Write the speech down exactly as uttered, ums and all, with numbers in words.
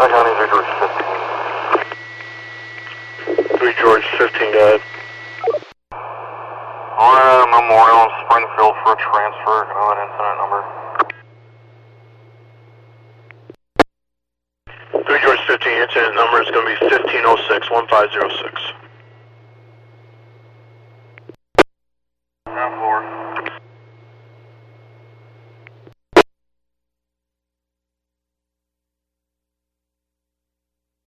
County, three George fifteen. three George fifteen, go ahead. On uh, Memorial in Springfield for a transfer. Can I have an incident number? three George fifteen, incident number is going to be fifteen oh six, one five zero six.